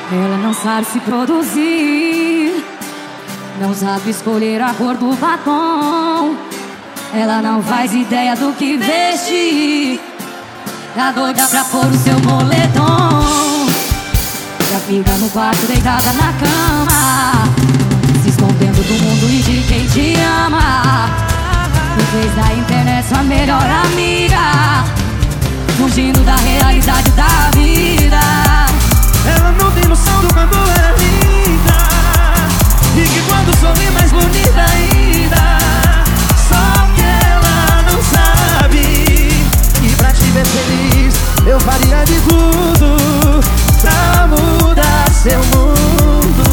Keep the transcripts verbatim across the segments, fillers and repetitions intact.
Ela não sabe se produzir, não sabe escolher a cor do batom. Ela não faz ideia do que vestir, tá doida pra pôr o seu moletom. Já fica no quarto deitada na cama, se escondendo do mundo e de quem te ama. E fez da internet sua melhor amiga, fugindo da realidade da vida. Ela não tem noção do quanto ela é linda, e que quando sorri mais bonita ainda. Só que ela não sabe que pra te ver feliz eu faria de tudo pra mudar seu mundo.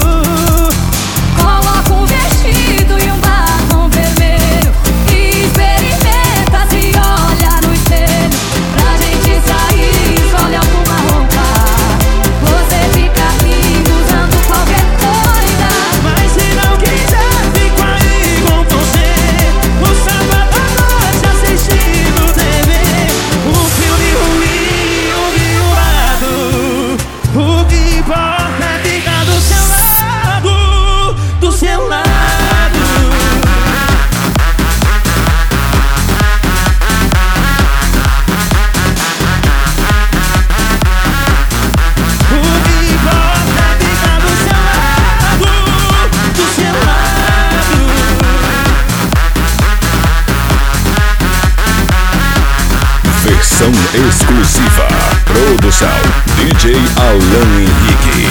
Coloca um vestido e um batom vermelho e experimenta se olha no espelho. Pra gente sair, escolhe alguma roupa, você fica lindo usando qualquer coisa. Mas se não quiser, fico aí com você, no sábado à noite assistindo T V, um filme ruim, um vinho barato. O que importa é ficar do seu lado, do seu lado. O que importa é ficar do seu lado, do seu lado. Versão exclusiva. Produção D J Alan Henrique.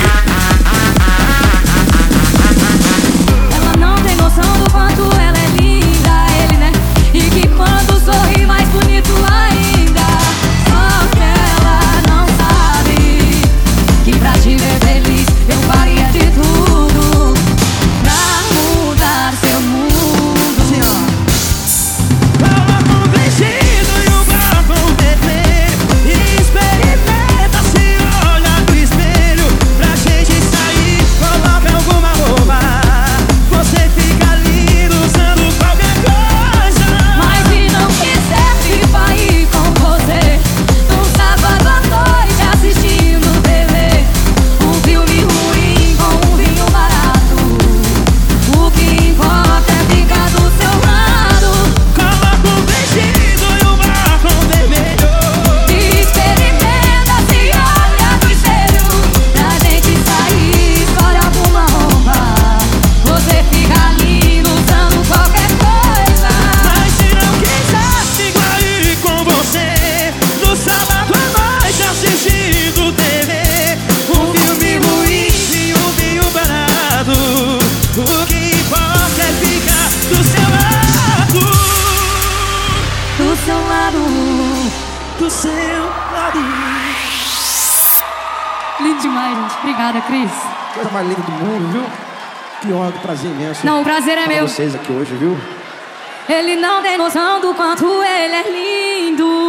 Ela não tem noção do quanto ela é linda, ele, né? E que quando sorri mais bonito ainda. Só que ela não sabe que pra te ver feliz eu faria de tudo pra mudar seu mundo. Assim, ó. Coloca um vestido e um batom vermelho e experimenta se olhar no espelho. Pra gente sair, coloca alguma roupa, você fica lindo usando qualquer coisa. Mas se não quiser, fico aí com você, num sábado à noite assistindo T V, um filme ruim com um vinho barato. O que importa é ficar do seu lado. Coloca um vestido e um batom vermelho E experimenta se olha no espelho. Pra gente sair, escolhe alguma roupa, você fica lindo usando qualquer coisa. Mas se não quiser, fico aí com você, no sábado à noite assistindo T V, um filme ruim e um vinho barato. O que importa é ficar do seu lado, Do seu lado. do seu lado. Lindo demais, gente. Obrigada, Cris. Coisa mais linda do mundo, viu? Que honra, que prazer imenso. Não, o prazer é estar com meu. vocês aqui hoje, viu? Ele não tem noção do quanto ele é lindo.